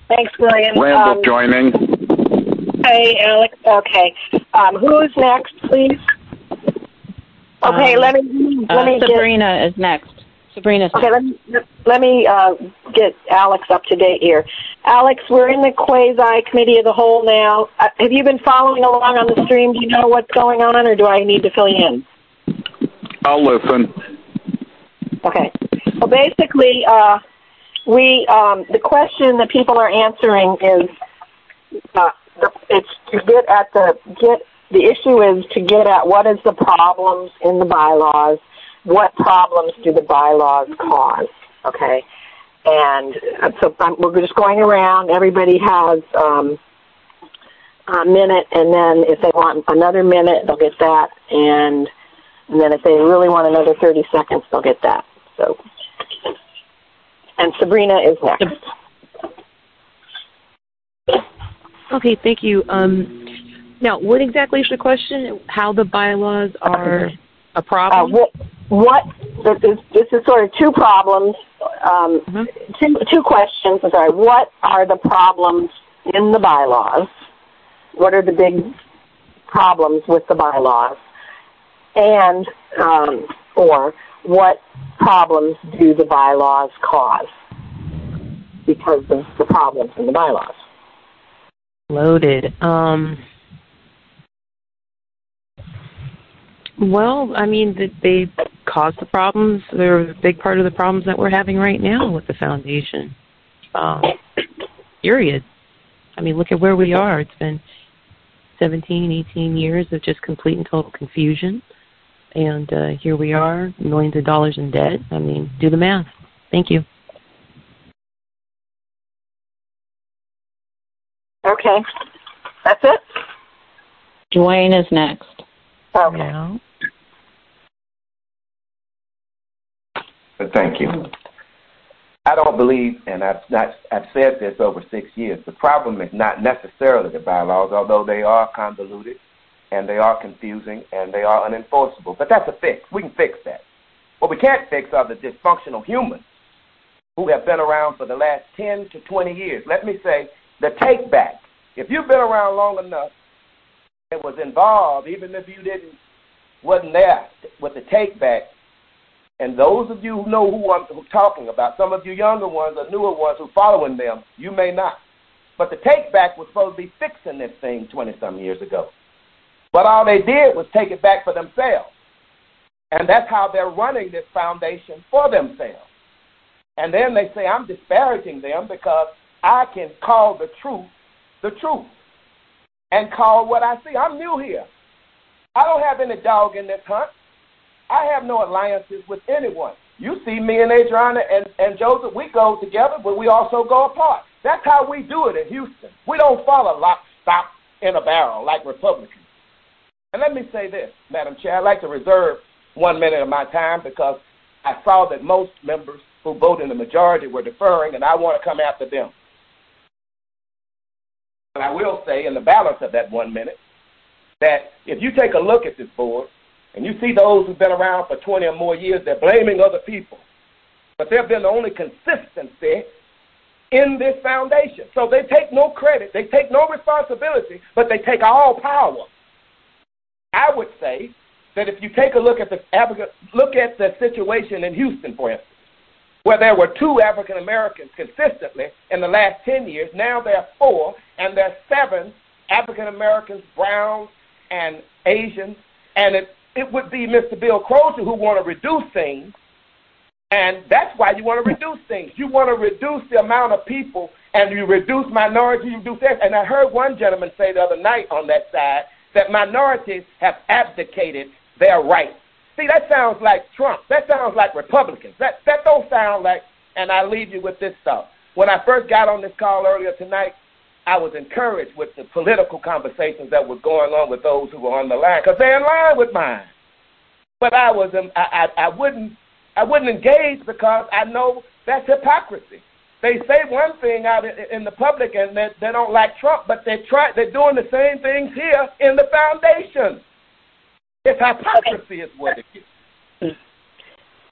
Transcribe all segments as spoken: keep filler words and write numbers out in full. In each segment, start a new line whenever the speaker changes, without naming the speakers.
Thanks, William.
Randall
um,
joining.
Hey, Alex. Okay. Um, who's next, please? Okay,
um,
let me let
uh,
me
Sabrina
get,
is next. Sabrina's
Okay,
next.
let me let me uh, get Alex up to date here. Alex, we're in the quasi committee of the whole now. Uh, have you been following along on the stream? Do you know what's going on, or do I need to fill you in?
I'll listen.
Okay. Well, basically, uh, we um, the question that people are answering is uh, the, it's to get at the get. The issue is to get at what is the problems in the bylaws. What problems do the bylaws cause? Okay, and so we're just going around. Everybody has um, a minute, and then if they want another minute, they'll get that, and and then if they really want another thirty seconds, they'll get that. So, and Sabrina is next.
Okay, thank you. Um, now, what exactly is the question? How the bylaws are a problem?
Uh, what, what this, is, this is sort of two problems, um, mm-hmm. two, two questions. I'm sorry. What are the problems in the bylaws? What are the big problems with the bylaws? And, um, or what problems do the bylaws cause because of the problems in the bylaws?
Loaded. Um, well, I mean, they cause the problems. They're a big part of the problems that we're having right now with the foundation. Um, period. I mean, look at where we are. It's been seventeen, eighteen years of just complete and total confusion. And uh, here we are, millions of dollars in debt. I mean, do the math. Thank you.
Okay. That's it?
Dwayne is next.
Okay.
Yeah.
Thank you. I don't believe, and I've, not, I've said this over six years, the problem is not necessarily the bylaws, although they are convoluted and they are confusing and they are unenforceable. But that's a fix. We can fix that. What we can't fix are the dysfunctional humans who have been around for the last ten to twenty years. Let me say, the take back. If you've been around long enough and was involved, even if you didn't, wasn't there with the take back, and those of you who know who I'm talking about, some of you younger ones or newer ones who are following them, you may not. But the take back was supposed to be fixing this thing twenty-some years ago. But all they did was take it back for themselves. And that's how they're running this foundation for themselves. And then they say, I'm disparaging them because I can call the truth the truth and call what I see. I'm new here. I don't have any dog in this hunt. I have no alliances with anyone. You see me and Adriana and, and Joseph, we go together, but we also go apart. That's how we do it in Houston. We don't follow lock, stock, in a barrel like Republicans. And let me say this, Madam Chair, I'd like to reserve one minute of my time because I saw that most members who voted in the majority were deferring, and I want to come after them. And I will say in the balance of that one minute that if you take a look at this board and you see those who've been around for twenty or more years, they're blaming other people. But they've been the only consistency in this foundation. So they take no credit, they take no responsibility, but they take all power. I would say that if you take a look at the look at the situation in Houston, for instance, where there were two African Americans consistently in the last ten years, now there are four, and there are seven African Americans, browns, and Asians, and it, it would be Mister Bill Crozier who want to reduce things, and that's why you want to reduce things. You want to reduce the amount of people, and you reduce minorities, you reduce that. And I heard one gentleman say the other night on that side that minorities have abdicated their rights. See, that sounds like Trump. That sounds like Republicans. That that don't sound like, and I leave you with this stuff. When I first got on this call earlier tonight, I was encouraged with the political conversations that were going on with those who were on the line, because they're in line with mine. But I was, um, I, I, I wouldn't, I wouldn't engage because I know that's hypocrisy. They say one thing out in the public, and they, they don't like Trump, but they try, they're doing the same things here in the foundation. It's hypocrisy is what it is.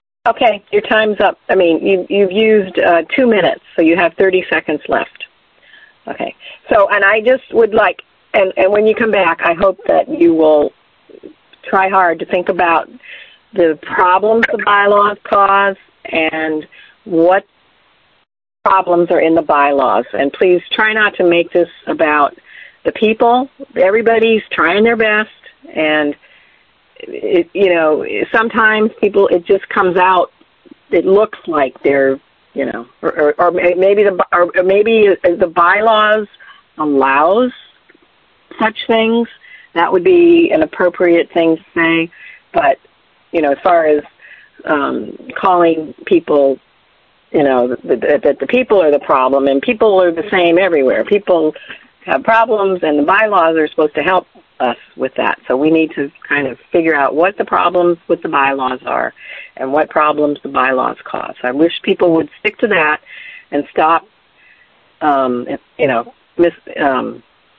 Okay, your time's up. I mean, you, you've used uh, two minutes, so you have thirty seconds left. Okay. So, and I just would like, and, and when you come back, I hope that you will try hard to think about the problems the bylaws cause and what problems are in the bylaws. And please try not to make this about the people. Everybody's trying their best, and it, you know, sometimes people, it just comes out, it looks like they're, you know, or, or, or maybe the or maybe the bylaws allows such things. That would be an appropriate thing to say. But, you know, as far as um, calling people, you know, that the, the people are the problem, and people are the same everywhere. People have problems, and the bylaws are supposed to help us with that. So we need to kind of figure out what the problems with the bylaws are and what problems the bylaws cause. I wish people would stick to that and stop, um, you know, miss, um,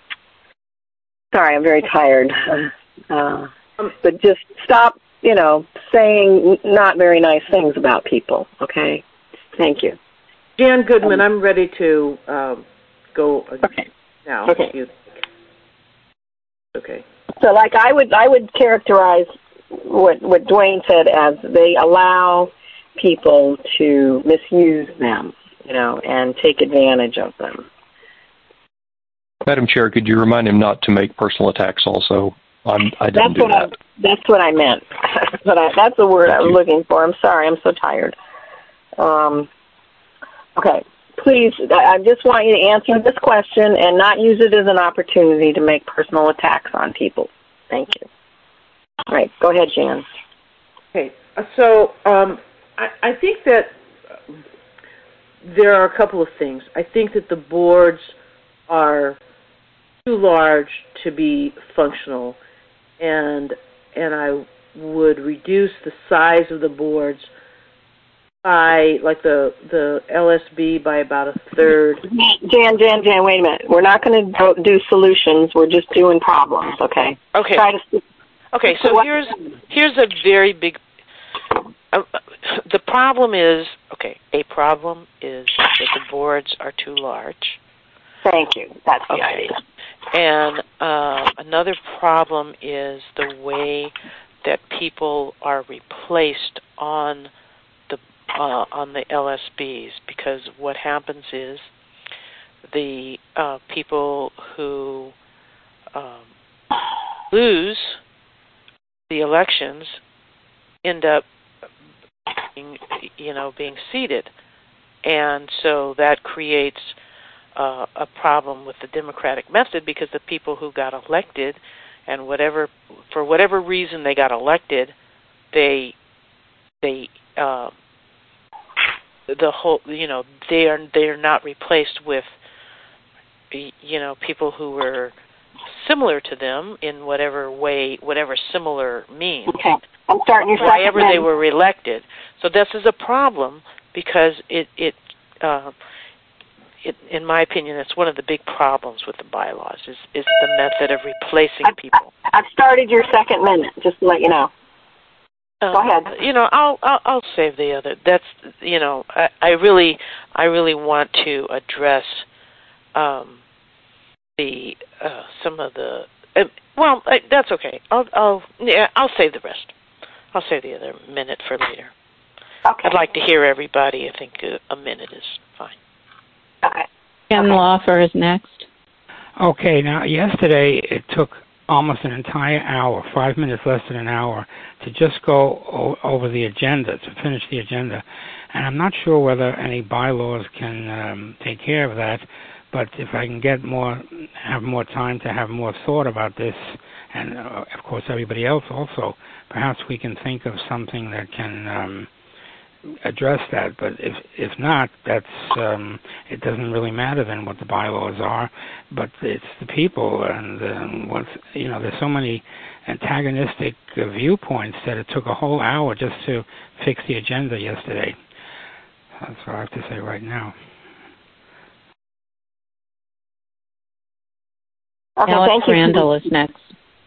sorry, I'm very tired, uh, but just stop, you know, saying not very nice things about people, okay? Thank you.
Jan Goodman, um, I'm ready to um, go
okay.
now.
Okay.
You, okay.
So, like, I would, I would characterize what what Dwayne said as they allow people to misuse them, you know, and take advantage of them.
Madam Chair, could you remind him not to make personal attacks also? I'm, I didn't
that's
do
what
that.
I, that's what I meant. but I, that's the word
Thank
I was
you.
looking for. I'm sorry. I'm so tired. Um, okay. Please, I just want you to answer this question and not use it as an opportunity to make personal attacks on people. Thank you. All right. Go ahead, Jan.
Okay. So um, I, I think that there are a couple of things. I think that the boards are too large to be functional, and and I would reduce the size of the boards by, like the the L S B, by about a third.
Jan, Jan, Jan, wait a minute. We're not going to do solutions. We're just doing problems, okay?
Okay.
Try to
okay, so
what,
here's here's a very big... Uh, the problem is, okay, a problem is that the boards are too large.
Thank you. That's the
okay.
idea.
And uh, another problem is the way that people are replaced on the uh, on the L S Bs, because what happens is the uh, people who um, lose the elections end up being, you know, being seated, and so that creates Uh, a problem with the democratic method, because the people who got elected, and whatever for whatever reason they got elected, they they uh, the whole you know they are they are not replaced with you know people who were similar to them in whatever way, whatever similar means.
Okay, I'm starting your second
However they were elected. So this is a problem because it it. Uh, It, in my opinion, it's one of the big problems with the bylaws is, is the method of replacing
I've,
people.
I've started your second minute, just to let you know.
Um,
Go ahead.
You know, I'll, I'll I'll save the other. That's you know, I, I really I really want to address um, the uh, some of the. Uh, well, I, that's okay. I'll I'll yeah I'll save the rest. I'll save the other minute for later.
Okay.
I'd like to hear everybody. I think a, a minute is fine.
Okay.
Ken
okay.
Laufer is next.
Okay, now yesterday it took almost an entire hour, five minutes less than an hour, to just go o- over the agenda, to finish the agenda. And I'm not sure whether any bylaws can um, take care of that, but if I can get more, have more time to have more thought about this, and uh, of course everybody else also, perhaps we can think of something that can um, address that. But if if not, that's um, it doesn't really matter then what the bylaws are, but it's the people, and um, what's you know there's so many antagonistic uh, viewpoints that it took a whole hour just to fix the agenda yesterday. That's what I have to say right now.
Okay,
Alex
thank you.
Randall is next.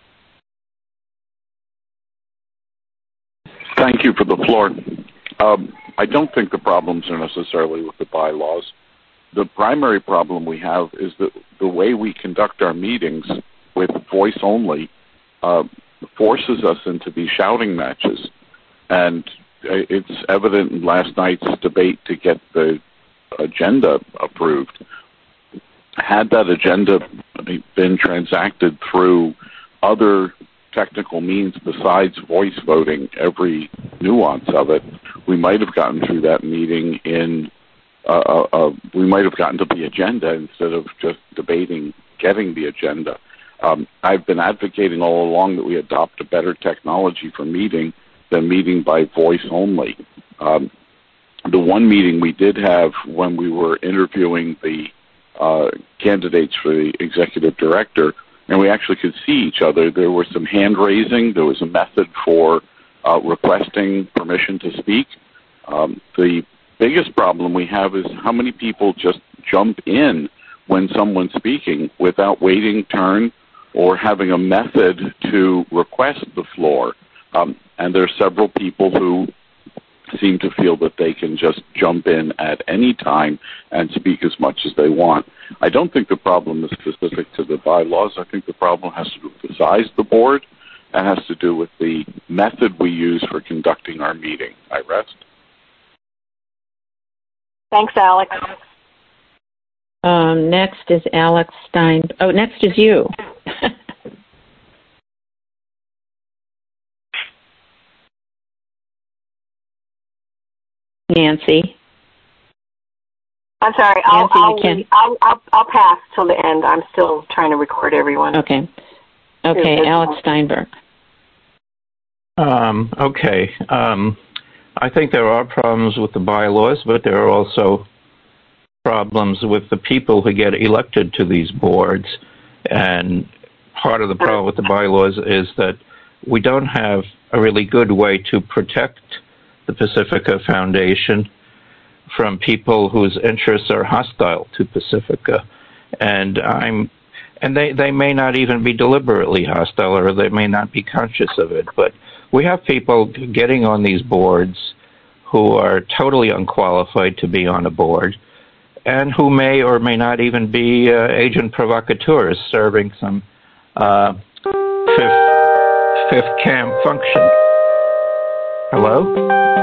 Thank you for the floor. Um, I don't think the problems are necessarily with the bylaws. the primary problem we have is that the way we conduct our meetings with voice only uh, forces us into these shouting matches. And it's evident in last night's debate to get the agenda approved. Had that agenda been transacted through other technical means besides voice voting, every nuance of it, we might have gotten through that meeting in, uh, uh, we might have gotten to the agenda instead of just debating getting the agenda. Um, I've been advocating all along that we adopt a better technology for meeting than meeting by voice only. Um, the one meeting we did have when we were interviewing the uh, candidates for the executive director, and we actually could see each other. There was some hand raising. There was a method for uh, requesting permission to speak. Um, the biggest problem we have is how many people just jump in when someone's speaking without waiting turn or having a method to request the floor. Um, and there are several people who seem to feel that they can just jump in at any time and speak as much as they want. I don't think the problem is specific to the bylaws. I think the problem has to do with the size of the board and has to do with the method we use for conducting our meeting. I rest.
Thanks, Alex.
Um, next is Alex Stein. Oh, next is you. Nancy.
I'm sorry. I'll,
Nancy,
I'll,
you can.
I'll, I'll, I'll pass till the end. I'm still trying to record everyone.
Okay. Okay, Alex Steinberg.
Um, okay. Um, I think there are problems with the bylaws, but there are also problems with the people who get elected to these boards. And part of the problem with the bylaws is that we don't have a really good way to protect the Pacifica Foundation from people whose interests are hostile to Pacifica. And I'm and they, they may not even be deliberately hostile, or they may not be conscious of it, but we have people getting on these boards who are totally unqualified to be on a board and who may or may not even be uh, agent provocateurs serving some uh, fifth, fifth camp function. Hello?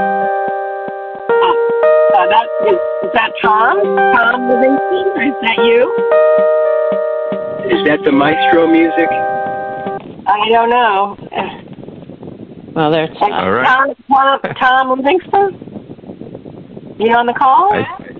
Uh, that, is, is that Tom? Tom Livingston? Is that you?
Is that the maestro music?
I don't know.
Well, there's
Tom.
All right.
Tom, Tom, Tom Livingston? You on the call?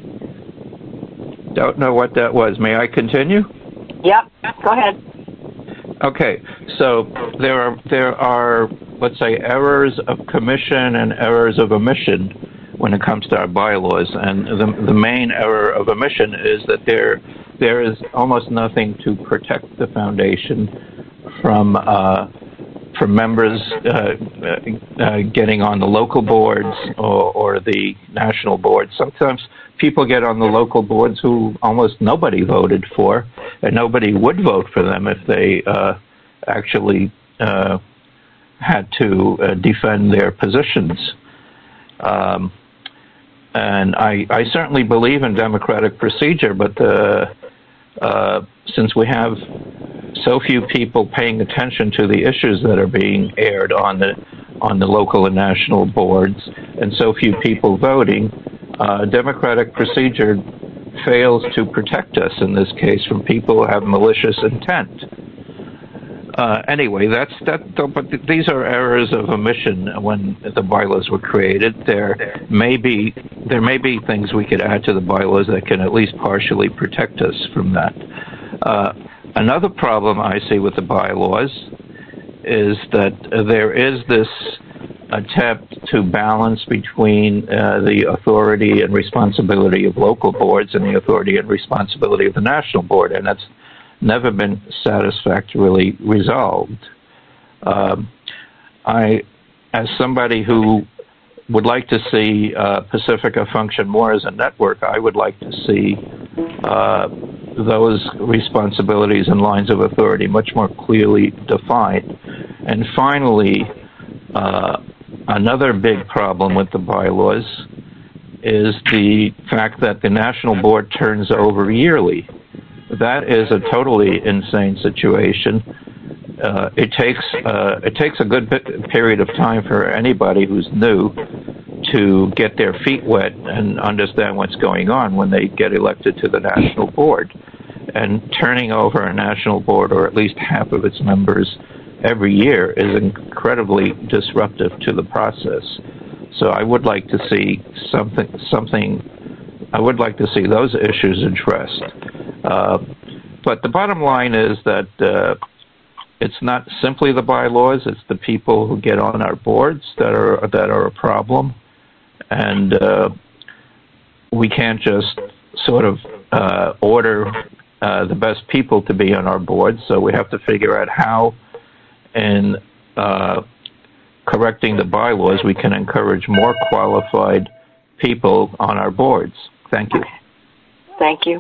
I don't know what that was. May I continue?
Yep. Go ahead.
Okay. So there are there are let's say errors of commission and errors of omission when it comes to our bylaws, and the the main error of omission is that there there is almost nothing to protect the foundation from uh, from members uh, uh, getting on the local boards or, or the national boards. Sometimes people get on the local boards who almost nobody voted for, and nobody would vote for them if they uh, actually uh, had to uh, defend their positions. Um, and I, I certainly believe in democratic procedure, but uh, uh, since we have so few people paying attention to the issues that are being aired on the on the local and national boards, and so few people voting, uh, democratic procedure fails to protect us in this case from people who have malicious intent. Uh, anyway, that's that. But these are errors of omission when the bylaws were created. There may be there may be things we could add to the bylaws that can at least partially protect us from that. Uh, another problem I see with the bylaws is that there is this attempt to balance between uh, the authority and responsibility of local boards and the authority and responsibility of the national board, and that's never been satisfactorily resolved. Um, I, as somebody who would like to see uh, Pacifica function more as a network, I would like to see uh, those responsibilities and lines of authority much more clearly defined. And finally, uh, another big problem with the bylaws is the fact that the national board turns over yearly. That is a totally insane situation. Uh, it takes uh, it takes a good bit, period of time for anybody who's new to get their feet wet and understand what's going on when they get elected to the national board. And turning over a national board, or at least half of its members, every year is incredibly disruptive to the process. So I would like to see something something. I would like to see those issues addressed. Uh, but the bottom line is that uh, it's not simply the bylaws; it's the people who get on our boards that are that are a problem, and uh, we can't just sort of uh, order uh, the best people to be on our boards. So we have to figure out how, in uh, correcting the bylaws, we can encourage more qualified people on our boards. Thank you.
Thank you.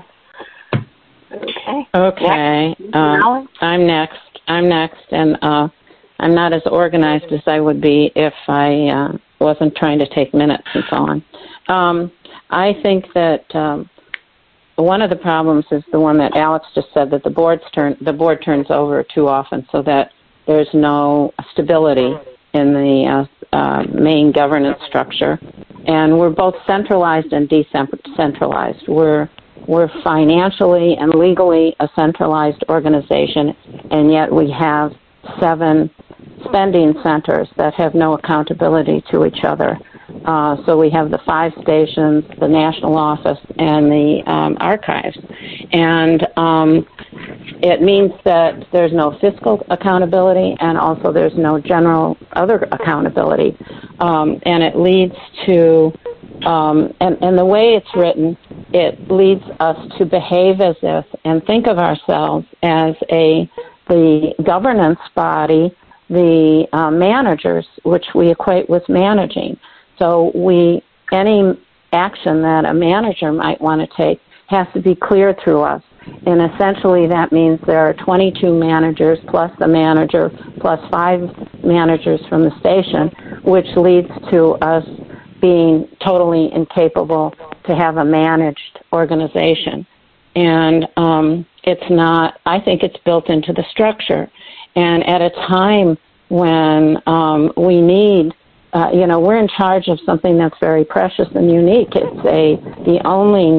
Okay.
Okay. Uh, I'm next. I'm next, and uh, I'm not as organized as I would be if I uh, wasn't trying to take minutes and so on. Um, I think that um, one of the problems is the one that Alex just said, that the boards turn the board turns over too often, so that there's no stability in the uh, uh, main governance structure, and we're both centralized and decentralized. We're We're financially and legally a centralized organization, and yet we have seven spending centers that have no accountability to each other. Uh, so we have the five stations, the national office, and the um, archives. And um, it means that there's no fiscal accountability, and also there's no general other accountability. Um, and it leads to Um, and, and the way it's written, it leads us to behave as if and think of ourselves as a the governance body, the uh, managers, which we equate with managing. So we any action that a manager might want to take has to be clear through us. And essentially that means there are twenty-two managers plus the manager plus five managers from the station, which leads to us being totally incapable to have a managed organization. And um, it's not, I think it's built into the structure. And at a time when um, we need, uh, you know, we're in charge of something that's very precious and unique. It's a the only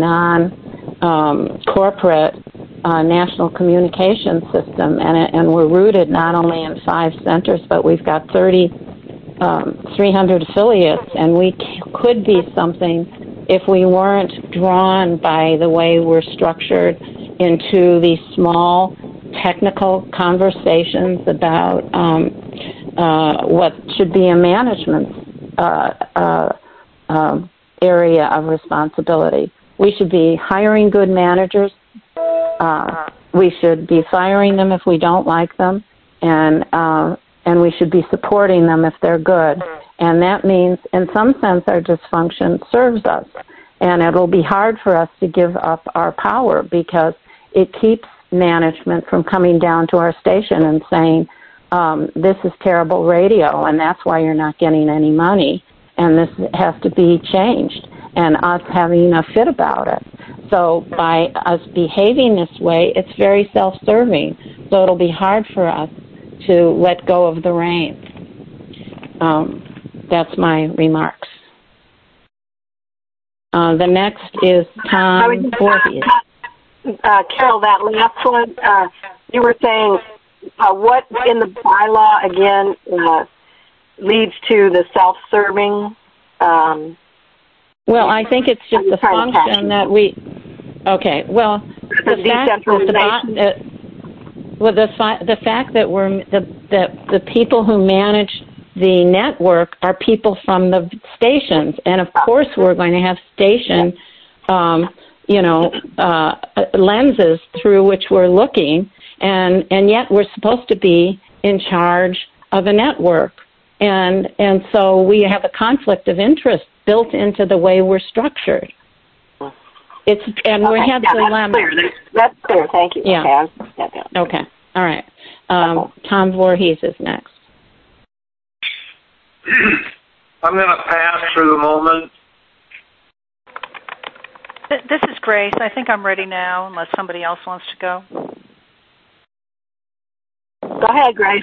non-corporate um, uh, national communication system, and, it, and we're rooted not only in five centers, but we've got thirty Um, three hundred affiliates, and we c- could be something if we weren't drawn by the way we're structured into these small technical conversations about um, uh, what should be a management uh, uh, uh, area of responsibility. We should be hiring good managers. Uh, we should be firing them if we don't like them, and uh, and we should be supporting them if they're good. And that means, in some sense, our dysfunction serves us. And it'll be hard for us to give up our power because it keeps management from coming down to our station and saying, um, this is terrible radio, and that's why you're not getting any money, and this has to be changed, and us having a fit about it. So by us behaving this way, it's very self-serving. So it'll be hard for us to let go of the reins. Um, that's my remarks. Uh, the next is Tom Voorhees.
Uh, Carol, that last one, uh, you were saying uh, what in the bylaw, again, uh, leads to the self-serving? Um,
well, I think it's just the function that we... Okay, well, the, the fact that the... Uh, Well, the fi- the fact that we're the, the the people who manage the network are people from the stations, and of course we're going to have station, um, you know, uh, lenses through which we're looking, and and yet we're supposed to be in charge of a network, and and so we have a conflict of interest built into the way we're structured. It's, and
okay,
we have
yeah,
dilemmas.
That's clear. That's clear. Thank you.
Yeah.
Okay. Yeah, yeah.
Okay. All right. Um, Tom Voorhees is next.
I'm going to pass for the moment. Th- this is Grace. I think I'm ready now, unless somebody else wants to go.
Go ahead, Grace.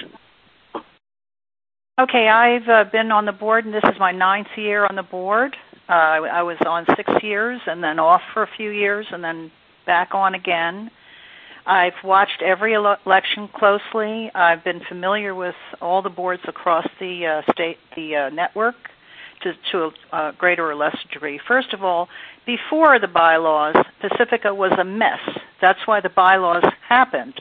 Okay, I've uh, been on the board, and this is my ninth year on the board. Uh, I, I was on six years and then off for a few years and then back on again. I've watched every ele- election closely. I've been familiar with all the boards across the uh, state, the uh, network, to, to a uh, greater or lesser degree. First of all, before the bylaws, Pacifica was a mess. That's why the bylaws happened.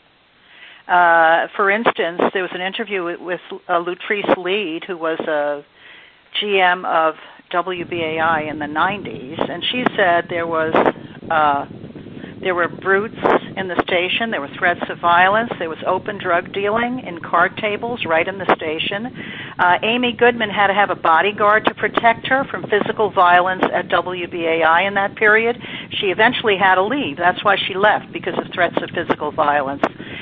Uh, for instance, there was an interview with, with uh, Lutrice Lead, who was a G M of W B A I in the nineties, and she said there was uh, there were brutes in the station, there were threats of violence, there was open drug dealing in card tables right in the station. Uh, Amy Goodman had to have a bodyguard to protect her from physical violence at W B A I in that period. She eventually had to leave. That's why she left, because of threats of physical violence.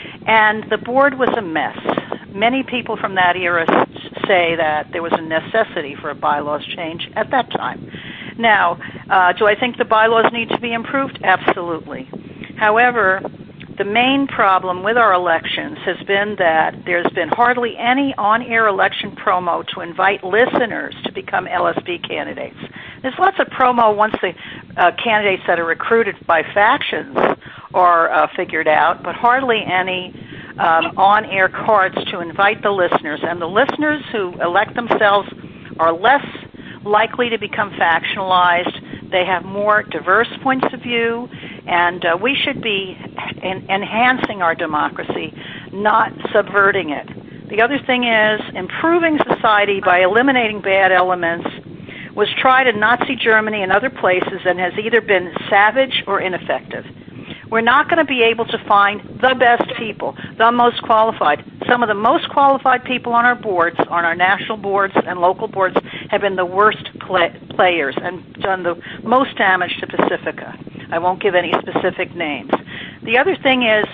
And the board was a mess. Many people from that era say that there was a necessity for a bylaws change at that time. Now, uh, do I think the bylaws need to be improved? Absolutely. However, the main problem with our elections has been that there's been hardly any on-air election promo to invite listeners to become L S B candidates. There's lots of promo once the uh, candidates that are recruited by factions are uh, figured out, but hardly any um, on-air cards to invite the listeners. And the listeners who elect themselves are less likely to become factionalized. They have more diverse points of view, and uh, we should be en- enhancing our democracy, not subverting it. The other thing is improving society by eliminating bad elements was tried in Nazi Germany and other places and has either been savage or ineffective. We're not going to be able to find the best people, the most qualified. Some of the most qualified people on our boards, on our national boards and local boards, have been the worst play- players and done the most damage to Pacifica. I won't give any specific names. The other thing is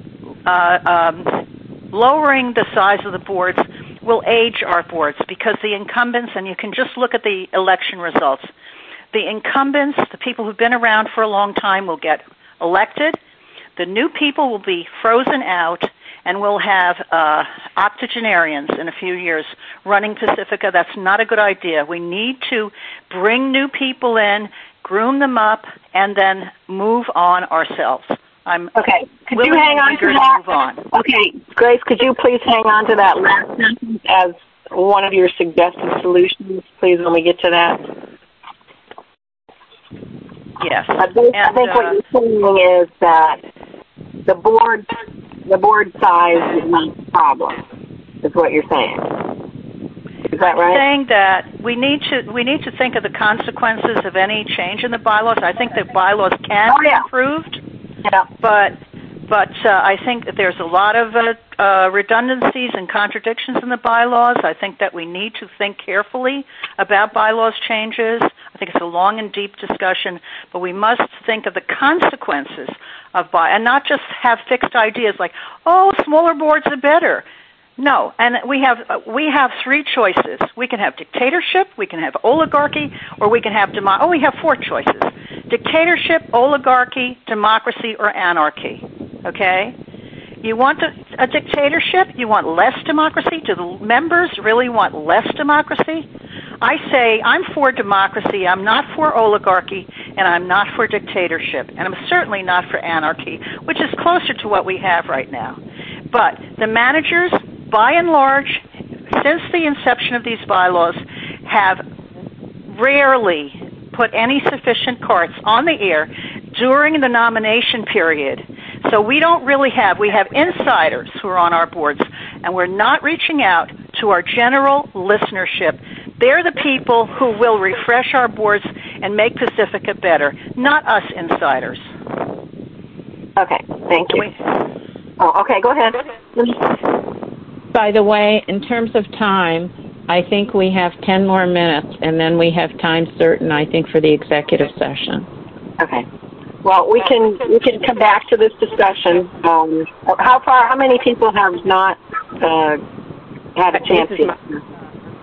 uh, um, lowering the size of the boards will age our boards, because the incumbents, and you can just look at the election results, the incumbents, the people who've been around for a long time, will get elected. The new people will be frozen out, and we'll have uh, octogenarians in a few years running Pacifica. That's not a good idea. We need to bring new people in, groom them up, and then move on ourselves. I'm
okay. Could you hang on to that?
Move on.
Okay, Grace, could you please hang on to that last sentence as one of your suggested solutions, please, when we get to that?
Yes.
I think,
and,
I think
uh,
what you're saying is that the board, the board size is not the problem, is what you're saying. Is that right?
I'm saying that we need to we need to think of the consequences of any change in the bylaws. I think the bylaws can
oh, yeah.
be improved,
yeah.
but but uh, I think that there's a lot of uh, uh, redundancies and contradictions in the bylaws. I think that we need to think carefully about bylaws changes. I think it's a long and deep discussion, but we must think of the consequences of by and not just have fixed ideas like, oh, smaller boards are better. No, and we have uh, we have three choices. We can have dictatorship, we can have oligarchy, or we can have demo- oh, we have four choices: dictatorship, oligarchy, democracy, or anarchy. Okay? You want a, a dictatorship? You want less democracy? Do the members really want less democracy? I say I'm for democracy, I'm not for oligarchy, and I'm not for dictatorship, and I'm certainly not for anarchy, which is closer to what we have right now. But the managers, by and large, since the inception of these bylaws, have rarely put any sufficient carts on the air during the nomination period. So we don't really have, we have insiders who are on our boards, and we're not reaching out to our general listenership. They're the people who will refresh our boards and make Pacifica better, not us insiders.
Okay, thank you. Oh, okay, go ahead.
By the way, in terms of time, I think we have ten more minutes, and then we have time certain, I think, for the executive session.
Okay. Well, we can we can come back to this discussion. Um, how far? How many people have not uh, had a chance to?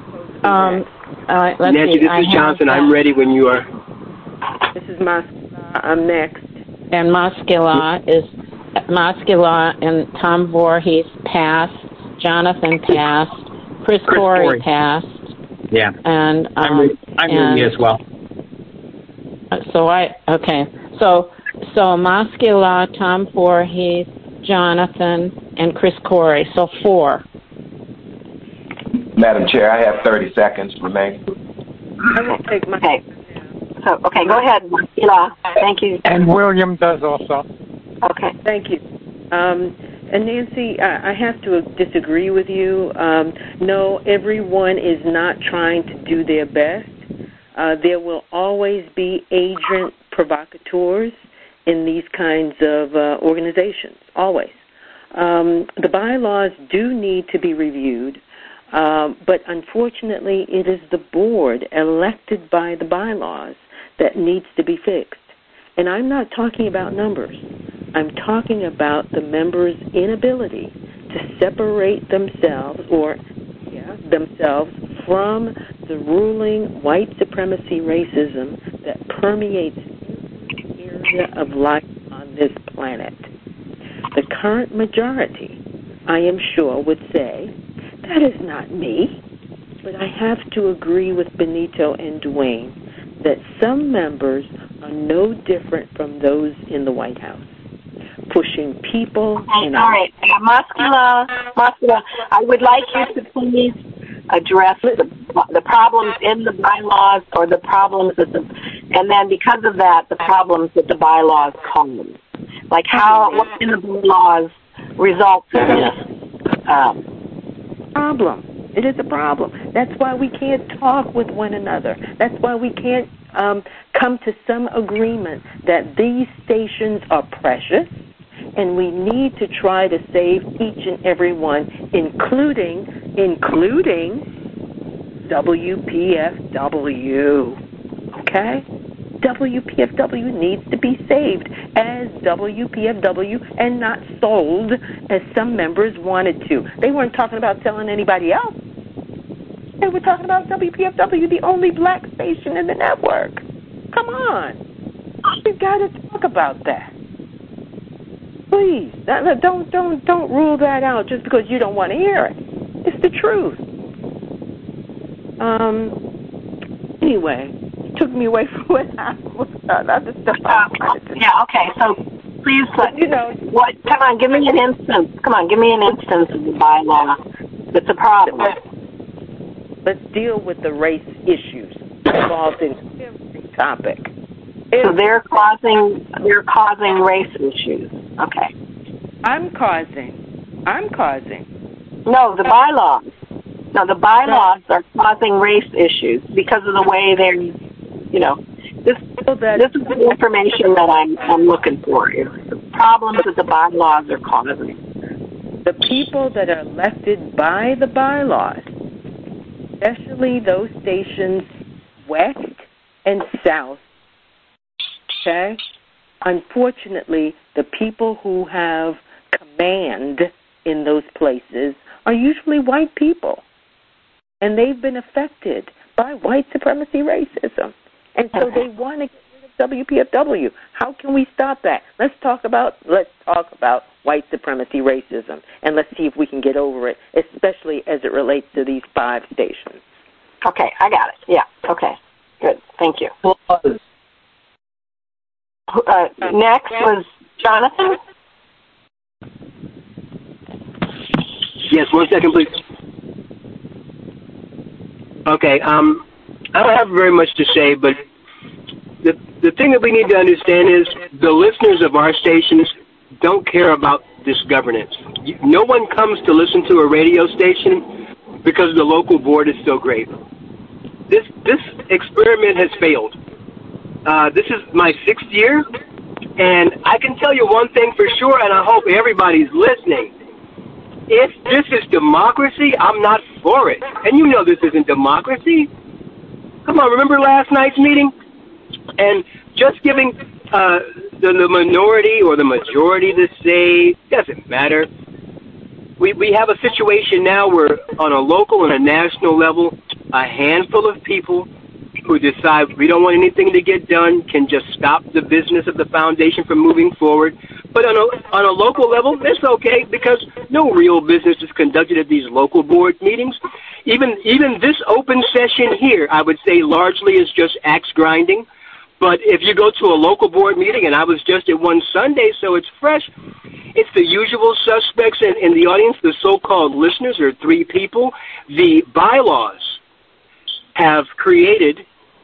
Um, uh, let's
Nancy,
see.
this
I
is Johnson.
have,
I'm ready when you are.
This is Mas. I'm next.
And Moskila is Moskila and Tom Voorhees passed. Jonathan passed. Chris,
Chris
Corey,
Corey
passed.
Yeah.
And um,
I'm, re- I'm
and,
reading as well.
So I okay. So so Moskila, Tom Voorhees, Jonathan, and Chris Corey. So four.
Madam Chair, I have thirty seconds remaining.
I will take my.
Okay. So, okay, go ahead, Moskila. Thank you.
And William does also.
Okay.
Thank you. Um, and Nancy, I, I have to disagree with you. Um, no, everyone is not trying to do their best. Uh, there will always be agent provocateurs in these kinds of uh, organizations, always. Um, the bylaws do need to be reviewed, uh, but unfortunately it is the board elected by the bylaws that needs to be fixed. And I'm not talking about numbers. I'm talking about the members' inability to separate themselves or yeah, themselves from the ruling white supremacy racism that permeates every area of life on this planet. The current majority, I am sure, would say, that is not me. But I have to agree with Benito and Dwayne that some members are no different from those in the White House, pushing people.
Okay,
in
all right. Uh, Moskila, Moskila, I would like you to please address the, the problems in the bylaws or the problems that the, and then because of that, the problems that the bylaws cause. Like how, what's in the bylaws results in this um,
problem. It is a problem. That's why we can't talk with one another. That's why we can't um, come to some agreement that these stations are precious and we need to try to save each and every one, including, including W P F W. Okay? W P F W needs to be saved as W P F W and not sold as some members wanted to. They weren't talking about selling anybody else. They were talking about W P F W, the only black station in the network. Come on. We've got to talk about that. Please. Don't, don't, don't rule that out just because you don't want to hear it. It's the truth. Um. Anyway. Took me away from what I was other stuff I wanted to
Yeah, okay, so please, let,
you know,
what? Come on, give me an instance. Come on, give me an instance of the bylaw that's a problem.
Let's deal with the race issues involved in every topic.
So they're causing they're causing race issues. Okay.
I'm causing. I'm causing.
No, the bylaws. No, the bylaws are causing race issues because of the way they're, you know, this this is the information that I'm I'm looking for. Is the problems that the bylaws are causing.
The people that are elected by the bylaws, especially those stations west and south, okay? Unfortunately, the people who have command in those places are usually white people. And they've been affected by white supremacy racism. And so they want to get rid of W P F W. How can we stop that? Let's talk about let's talk about white supremacy racism, and let's see if we can get over it, especially as it relates to these five stations.
Okay, I got it. Yeah, okay. Good. Thank you. Uh, next was Jonathan.
Yes, one second, please. Okay, um, I don't have very much to say, but the the thing that we need to understand is the listeners of our stations don't care about this governance. No one comes to listen to a radio station because the local board is so great. This this experiment has failed. Uh, this is my sixth year, and I can tell you one thing for sure, and I hope everybody's listening. If this is democracy, I'm not for it. And you know this isn't democracy. Come on, remember last night's meeting? And just giving uh, the, the minority or the majority the say doesn't matter. We we have a situation now where on a local and a national level, a handful of people who decide we don't want anything to get done can just stop the business of the foundation from moving forward. But on a, on a local level, it's okay because no real business is conducted at these local board meetings. Even even this open session here, I would say largely is just axe grinding. But if you go to a local board meeting, and I was just at one Sunday, so it's fresh, it's the usual suspects in, in the audience, the so-called listeners, or three people. The bylaws have created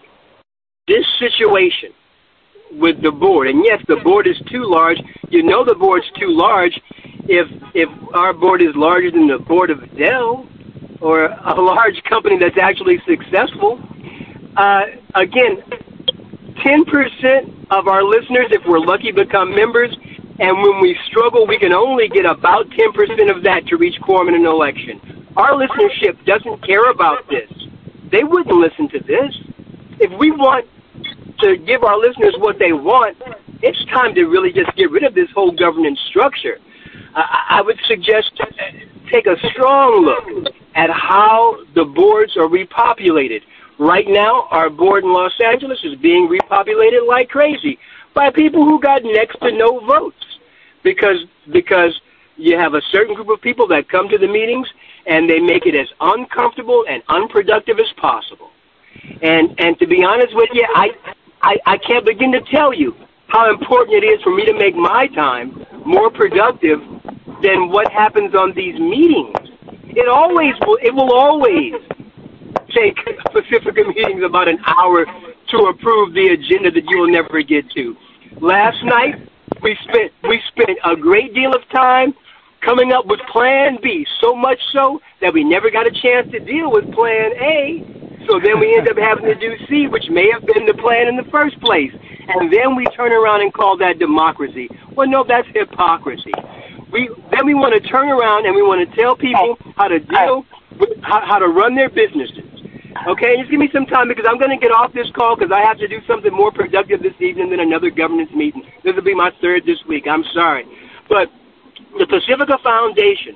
this situation with the board. And yes, the board is too large. You know the board's too large if if our board is larger than the board of Dell or a large company that's actually successful. Uh, again, ten percent of our listeners, if we're lucky, become members. And when we struggle, we can only get about ten percent of that to reach quorum in an election. Our listenership doesn't care about this. They wouldn't listen to this. If we want to give our listeners what they want, it's time to really just get rid of this whole governance structure. Uh, I would suggest take a strong look at how the boards are repopulated. Right now, our board in Los Angeles is being repopulated like crazy by people who got next to no votes because because you have a certain group of people that come to the meetings and they make it as uncomfortable and unproductive as possible. And and to be honest with you, I, I, I can't begin to tell you how important it is for me to make my time more productive than what happens on these meetings. It always will, it will always take Pacifica meetings about an hour to approve the agenda that you will never get to. Last night, we spent we spent a great deal of time coming up with Plan B, so much so that we never got a chance to deal with Plan A. So then we end up having to do C, which may have been the plan in the first place. And then we turn around and call that democracy. Well, no, that's hypocrisy. We Then we want to turn around and we want to tell people how to deal with how, how to run their businesses. Okay, just give me some time because I'm going to get off this call because I have to do something more productive this evening than another governance meeting. This will be my third this week. I'm sorry. But the Pacifica Foundation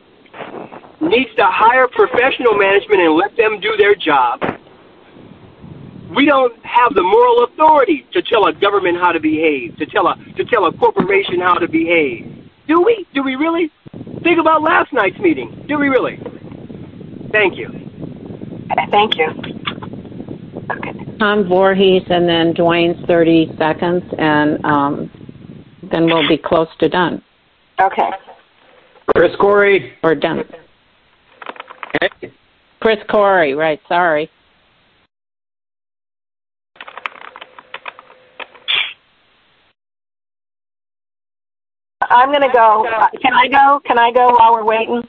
needs to hire professional management and let them do their job. We don't have the moral authority to tell a government how to behave, to tell a to tell a corporation how to behave. Do we? Do we really? Think about last night's meeting. Do we really? Thank you.
Thank you.
Okay. Tom Voorhees and then Dwayne's thirty seconds, and um, then we'll be close to done.
Okay.
Chris Corey.
Or done. Chris Corey, right, sorry.
I'm going to go. Uh, can I go? Can I go while we're waiting?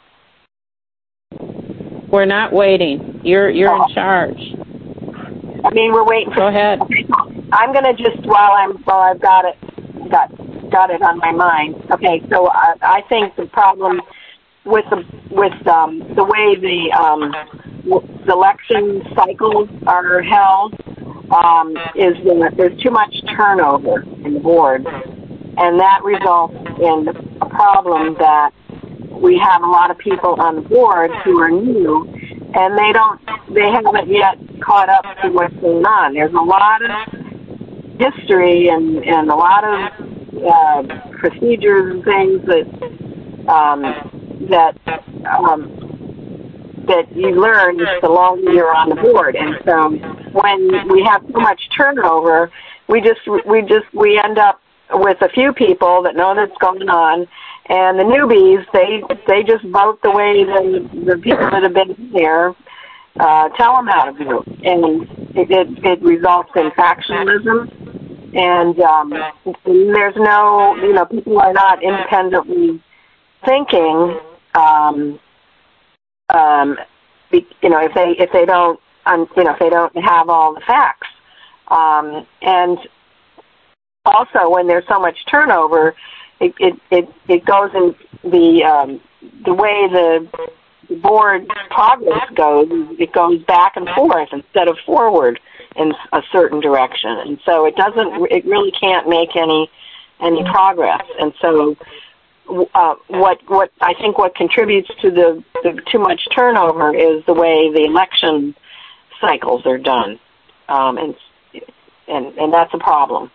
We're not waiting. You're you're oh. in charge.
I mean, we're waiting. For,
go ahead.
I'm going to just while I'm while I've got it got got it on my mind. Okay, so I, I think the problem with the with um, the way the um, the election cycles are held um, is that there's too much turnover in the board, and that results in a problem that we have a lot of people on the board who are new, and they don't they haven't yet caught up to what's going on. There's a lot of history and and a lot of uh, procedures and things that um, that um, that you learn the longer you're on the board. And so when we have so much turnover, we just we just we end up with a few people that know that's going on, and the newbies they they just vote the way the the people that have been there uh, tell them how to vote, and it it, it results in factionalism. And um, there's no, you know, people are not independently thinking. Um, um, be, you know, if they if they don't, um, you know, if they don't have all the facts, um, and also when there's so much turnover, it it it, it goes in the um, the way the board progress goes. It goes back and forth instead of forward in a certain direction, and so it doesn't. It really can't make any any progress. And so, uh, what what I think what contributes to the, the too much turnover is the way the election cycles are done. um, and and and that's a problem.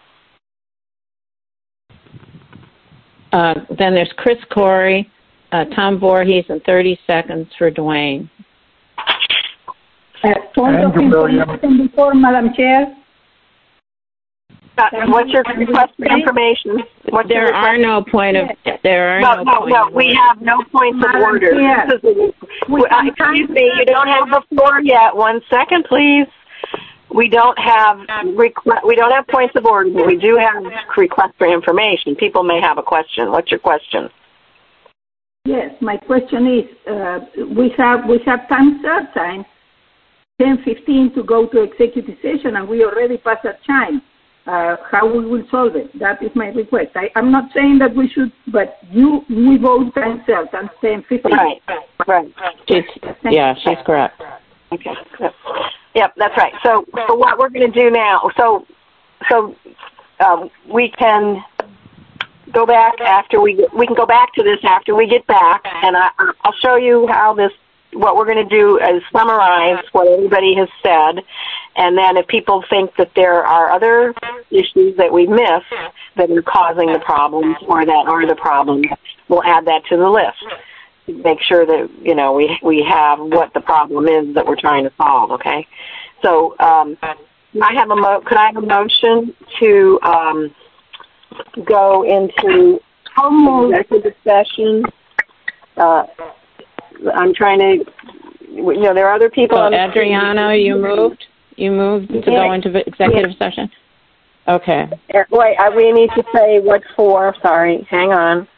Uh, then there's Chris Corey, uh, Tom Voorhees, and thirty seconds for Dwayne.
Uh, point of information before, Madam Chair.
Uh, what's your request for information? What's
there are no point of. There are
no. No, no, no. We have no points of order.
Yes.
This is, we, uh, excuse me. You don't have the floor yet. One second, please. We don't have request. We don't have points of order, but we do have requests for information. People may have a question. What's your question?
Yes, my question is: uh, we have we have time certain, ten fifteen to go to executive session, and we already passed that time. Uh, how we will solve it? That is my request. I, I'm not saying that we should, but you we vote time certain, ten fifteen.
Right, right.
She's, yeah, she's correct.
Okay. Yep. Yep, that's right. So, so what we're going to do now, so, so um, we can go back after we get, we can go back to this after we get back, and I, I'll show you how this. What we're going to do is summarize what everybody has said, and then if people think that there are other issues that we missed that are causing the problems or that are the problems, we'll add that to the list. Make sure that, you know, we we have what the problem is that we're trying to solve, okay? So um, I have a mo- could I have a motion to um, go into executive session? Uh, I'm trying to, you know, there are other people.
So,
on the
Adriana, you moved? You moved to go into executive yeah. session? Okay.
Wait, I, we need to say what for. Sorry, hang on.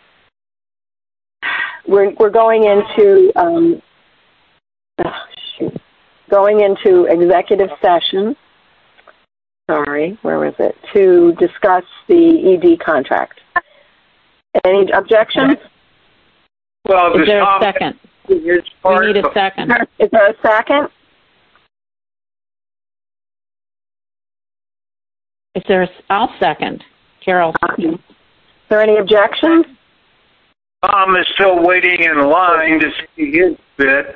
We're we're going into um, oh, shoot. going into executive session. Sorry, where was it? To discuss the E D contract. Any objections?
Well,
is there a second? We need a second.
Is there a second?
Is there? A, I'll second. Carol.
Is there any objections?
Tom is still waiting in line to see his bit.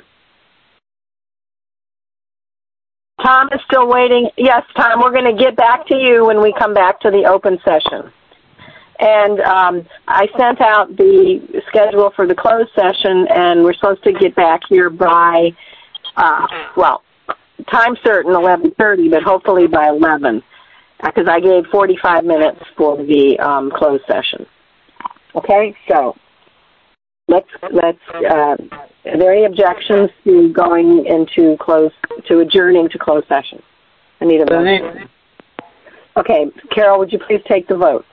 Tom is still waiting. Yes, Tom, we're going to get back to you when we come back to the open session. And um, I sent out the schedule for the closed session, and we're supposed to get back here by, uh, well, time certain, eleven thirty, but hopefully by eleven, because I gave forty-five minutes for the um, closed session. Okay, so let's, let's uh, are there any objections to going into closed, to adjourning to closed session? I need a vote. Okay, Carol, would you please take the vote?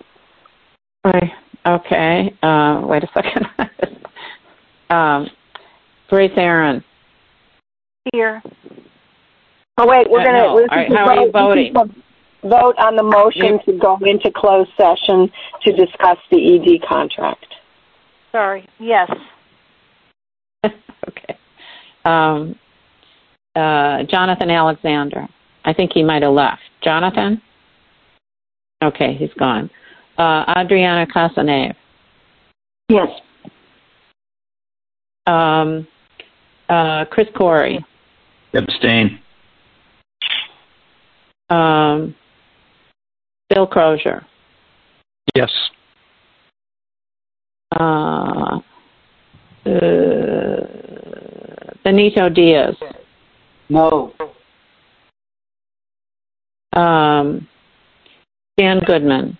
Okay. Uh, wait a second. um, Grace Aaron.
Here.
Oh wait, we're
uh,
gonna.
No.
We're
Right, how are you voting?
Vote on the motion to go into closed session to discuss the E D contract.
Sorry. Yes.
Okay. Um, uh, Jonathan Alexander. I think he might have left. Jonathan? Okay, he's gone. Uh, Adriana Casanave.
Yes.
Um, uh, Chris Corey.
Abstain.
Um, Bill Crozier.
Yes.
Uh, uh, Benito Diaz.
No.
Um, Dan Goodman.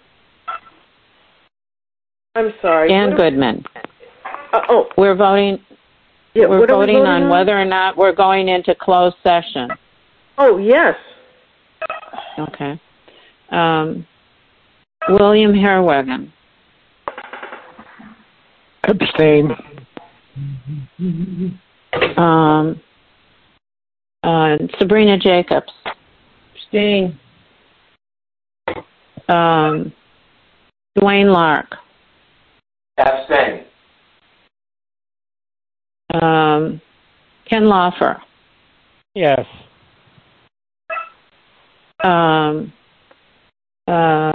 I'm sorry.
Dan Goodman.
Uh, oh.
We're voting.
Yeah,
we're
voting,
voting
we voting
on, on whether or not we're going into closed session.
Oh, yes.
Okay. Um, William Herwegen.
Abstain.
Um, uh, Sabrina Jacobs.
Abstain.
Um, Dwayne Lark.
Abstain.
Um, Ken Lawfer.
Yes.
Um, uh,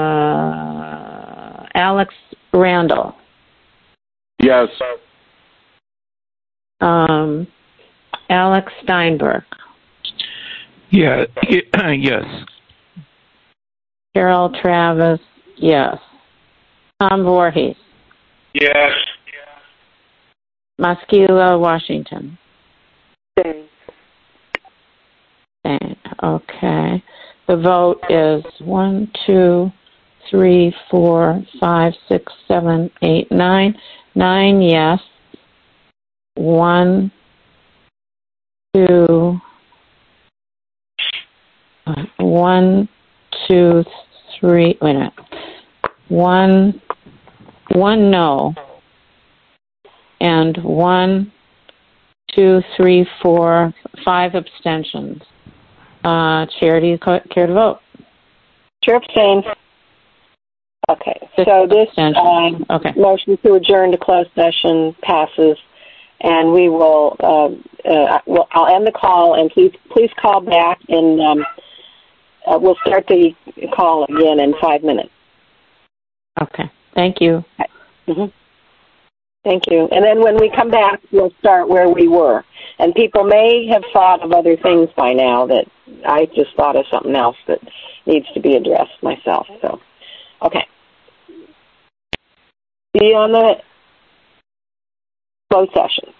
Alex Randall.
Yes.
Um, Alex Steinberg.
Yeah. Yes.
Carol Travis, yes. Tom Voorhees.
Yes.
Moskila Washington.
Stay.
Stay. Okay. The vote is one, two, three, four, five, six, seven, eight, nine. Nine yes. One, two, one, two, three. Wait a minute. One, one no, and one, two, three, four, five abstentions. Uh, Chair, do you care to vote?
Chair abstains. Okay, so this um,
okay.
motion to adjourn to closed session passes, and we will. Uh, uh, we'll, I'll end the call, and please, please call back, and um, uh, we'll start the call again in five minutes.
Okay. Thank you.
Mm-hmm. Thank you. And then when we come back, we'll start where we were. And people may have thought of other things by now that I just thought of something else that needs to be addressed myself. So, okay. See you on the closed session.